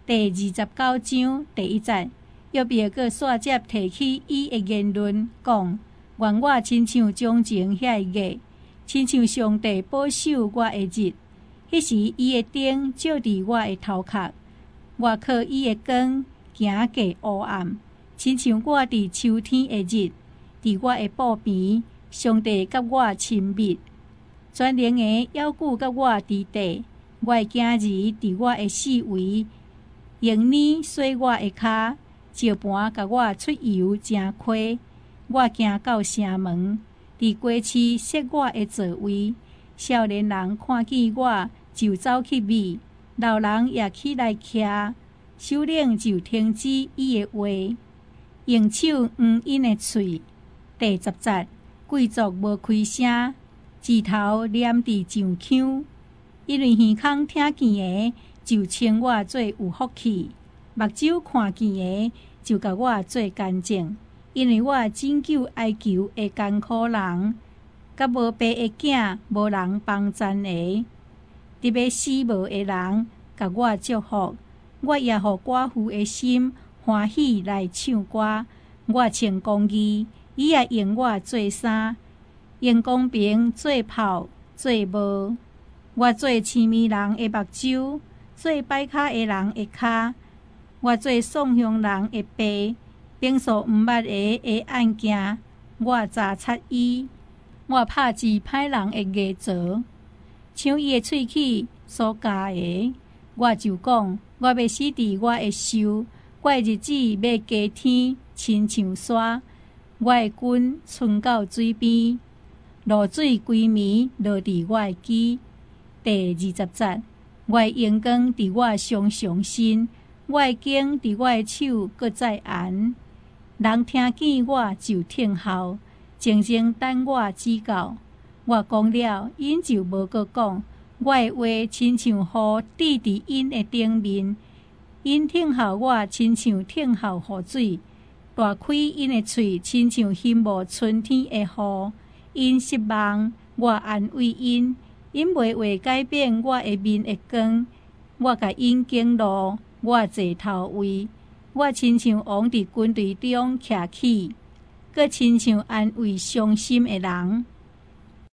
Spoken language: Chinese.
第29章第1节，约伯阁煞接提起伊的言论，讲：愿我亲像将前遐个月，亲像上帝保守我的日。迄时伊的灯照伫我的头壳，我靠伊的光行过黑暗，亲像我伫秋天的日，伫我的布边，上帝甲我亲密，全能的要顾甲我伫地。我的囝儿伫我的四围，用泥洗我的骹，石盘甲我出油真亏。我行到城门，伫街市设我的座位。少年人看见我，就走去米；老人也起来徛。首领就停止伊的话，用手捂因的喙。第10节，贵族无开声，舌头黏伫上腔。因为耳孔听见的，就称我做有福气；目睭看见的，就甲我做干净。因为我拯救哀求的艰苦人，甲无爸的囝，无人帮赞的，特别死无的人，甲我祝福。我也互寡妇的心欢喜来唱歌。我穿公义，伊也用我做衫，用公平做袍做帽。我做痴迷人的目睭，做摆骹的人的骹。我做送向人的背，平素毋捌的案件，我查察伊。我拍治歹人的牙槽，像伊的喙齿所加的。我就讲，我要死伫我的寿，我的日子要加天，亲像沙。我的棍伸到水边，露水规暝落伫我的肌。第20节，我的阳光伫我上身，我的经伫我的手搁再红。人听见我就听候，静静等我指教。我讲了，因就无搁讲。我的话亲像雨滴伫因的顶面，因听候我亲像听候雨水。大开因的喙，亲像翕无春天的雨。因失望，我安慰因。因袂话改变我的面的光，我甲因敬路，我坐头位。我亲像王伫军队中徛起，搁亲像安慰伤心的人。